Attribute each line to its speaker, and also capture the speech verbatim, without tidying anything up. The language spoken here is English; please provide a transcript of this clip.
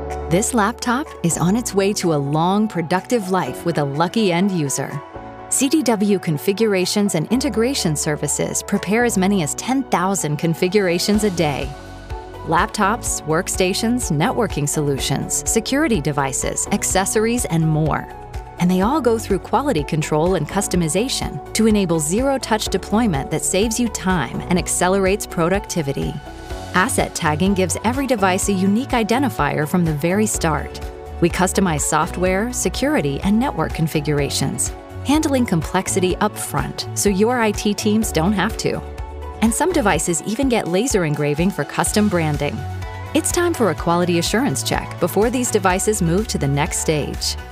Speaker 1: This laptop is on its way to a long, productive life with a lucky end user. C D W configurations and integration services prepare as many as ten thousand configurations a day. Laptops, workstations, networking solutions, security devices, accessories, and more. And they all go through quality control and customization to enable zero-touch deployment that saves you time and accelerates productivity. Asset tagging gives every device a unique identifier from the very start. We customize software, security, and network configurations, handling complexity up front so your I T teams don't have to. And some devices even get laser engraving for custom branding. It's time for a quality assurance check before these devices move to the next stage.